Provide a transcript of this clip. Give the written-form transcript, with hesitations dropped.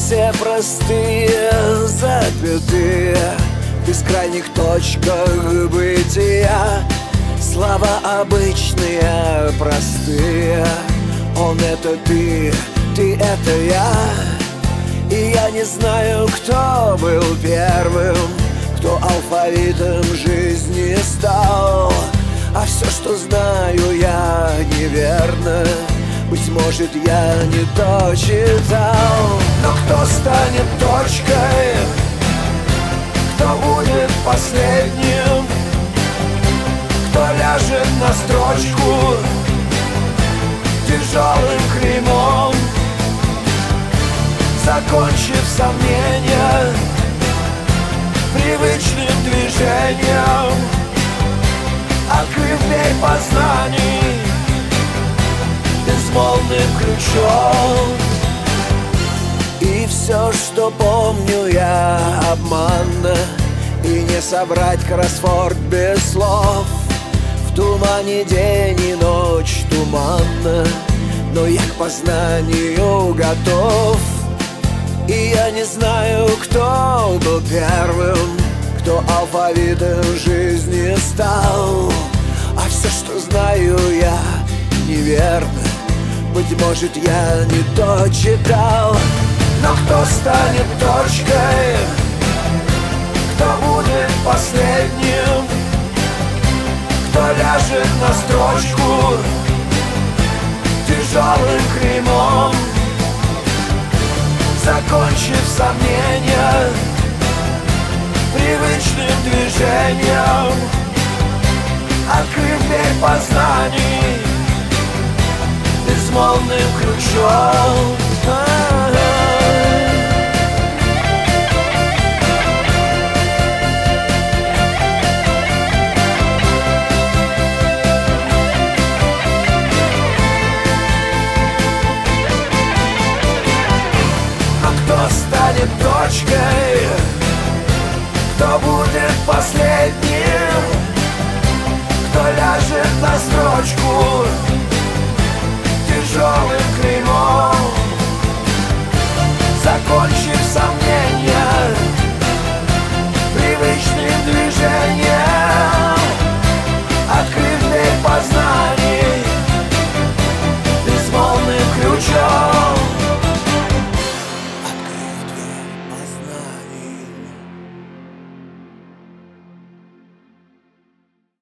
все простые запятые в бескрайних точках бытия. Слова обычные, простые. Он — это ты это я. И я не знаю, кто был первым, кто алфавитом жизни стал. А все, что знаю я, неверно. Быть может, я не то читал. Но кто станет точкой? Кто будет последним? Кто ляжет на строчку тяжелым клеймом, закончив сомнения привычным движением, открыв дверь познаний безмолвным ключом. И все, что помню я, обманно, и не собрать кроссворд без слов. В тумане день и ночь туманно, но я к познанию готов. И я не знаю, кто был первым, кто алфавитом жизни стал. А все, что знаю я, неверно. Быть может, я не то читал. Но кто станет точкой? Кто будет последним? Кто ляжет на строчку тяжелым клеймом, закончив сомнения привычным движением, открыв дверь познаний безмолвным ключом. Кто станет точкой? Кто будет последним? Кто ляжет на строчку тяжелым клеймом, закончив